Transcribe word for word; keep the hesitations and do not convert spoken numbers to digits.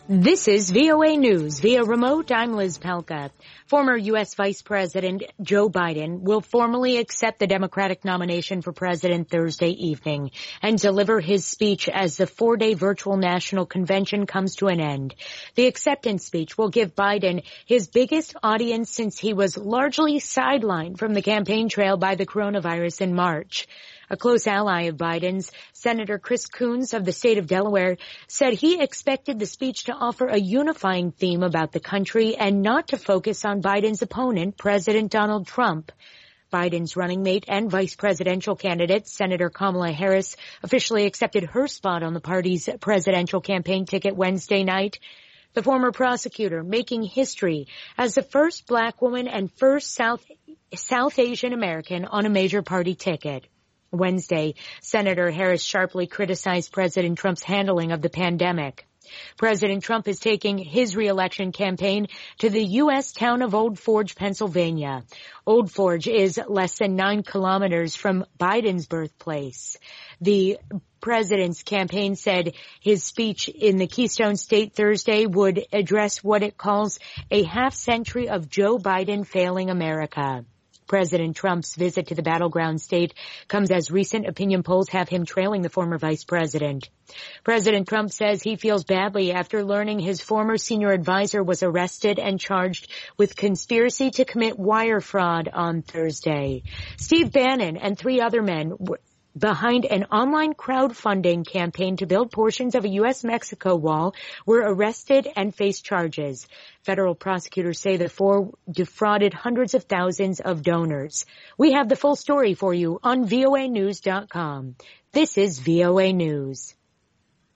This is V O A News. Via remote, I'm Liz Pelka. Former U S Vice President Joe Biden will formally accept the Democratic nomination for president Thursday evening and deliver his speech as the four-day virtual national convention comes to an end. The acceptance speech will give Biden his biggest audience since he was largely sidelined from the campaign trail by the coronavirus in March. A close ally of Biden's, Senator Chris Coons of the state of Delaware, said he expected the speech to offer a unifying theme about the country and not to focus on Biden's opponent, President Donald Trump. Biden's running mate and vice presidential candidate, Senator Kamala Harris, officially accepted her spot on the party's presidential campaign ticket Wednesday night. The former prosecutor making history as the first black woman and first South, South Asian American on a major party ticket. Wednesday, Senator Harris sharply criticized President Trump's handling of the pandemic. President Trump is taking his reelection campaign to the U S town of Old Forge, Pennsylvania. Old Forge is less than nine kilometers from Biden's birthplace. The president's campaign said his speech in the Keystone State Thursday would address what it calls a half century of Joe Biden failing America. President Trump's visit to the battleground state comes as recent opinion polls have him trailing the former vice president. President Trump says he feels badly after learning his former senior advisor was arrested and charged with conspiracy to commit wire fraud on Thursday. Steve Bannon and three other men were behind an online crowdfunding campaign to build portions of a U S Mexico wall were arrested and face charges. Federal prosecutors say the four defrauded hundreds of thousands of donors. We have the full story for you on V O A news dot com. This is V O A News.